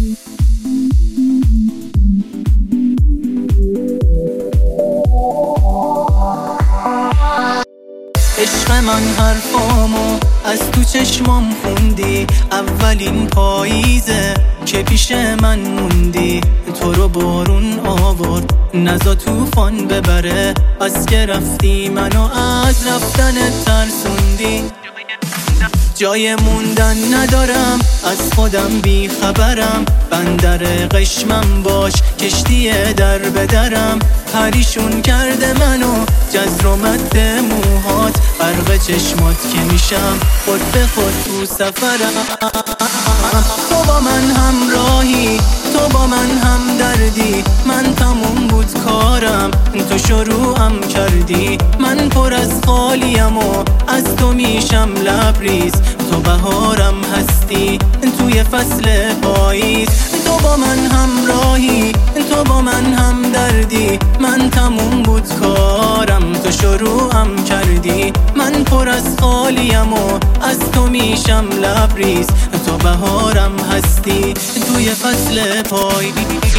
عشق من حرفامو از تو چشمام خوندی، اولین پاییزه که پیش من موندی. تو رو بارون آورد نزا طوفان ببره، از که رفتی منو از رفتن ترسوندی. جای موندن ندارم، از خودم بی خبرم، بندر قشمم باش کشتی در بدرم. پریشون کرده منو جزر و مد موهات، غرق چشمات که میشم خود به خود تو سفرم. تو با من همراهی، تو با من هم دردی، من تموم بود کارم تو شروعم کردی. من پر از خالیم و از تو میشم لبریز، تو بهارم هستی توی فصل پاییز. تو با من همراهی، تو با من هم دردی، من تموم بود کارم تو شروعم کردی. من پر از خالیم و از تو میشم لبریز، تو بهارم هستی توی فصل پاییز.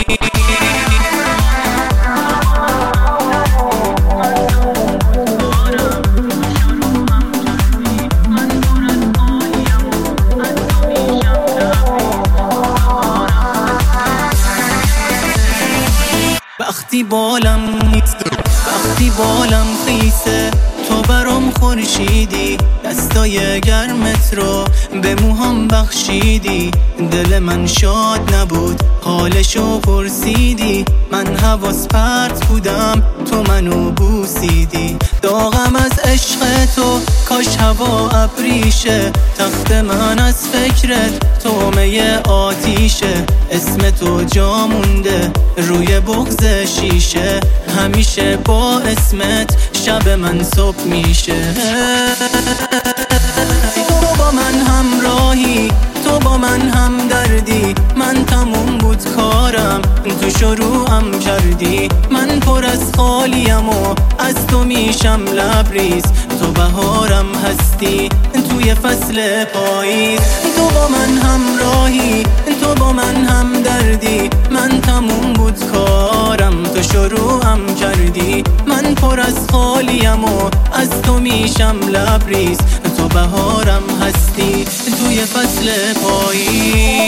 وقتی بالم خیسه تو برام خورشیدی، دستای گرمت رو به موهام بخشیدی. دل من شاد نبود حالشو پرسیدی، من حواس پرت بودم تو منو بوسیدی. داغم از عشق تو کاش هوا ابریشه، تخت من از فکرت تومه آتیشه. اسم تو جا مونده روی بغض شیشه، همیشه با اسمت شب من صبح میشه. تو با من همراهی، تو با من هم دردی، من تموم بود کارم تو شروعم کردی. من پر از خالیم و از تو میشم لبریز، تو بهارم هستی توی فصل پاییز. تو با من همراهی، تو با من هم دردی، من تموم بود کارم تو شروعم کردی. من پر از خالیم و از تو میشم لبریز، تو بهارم هستی توی فصل پاییز.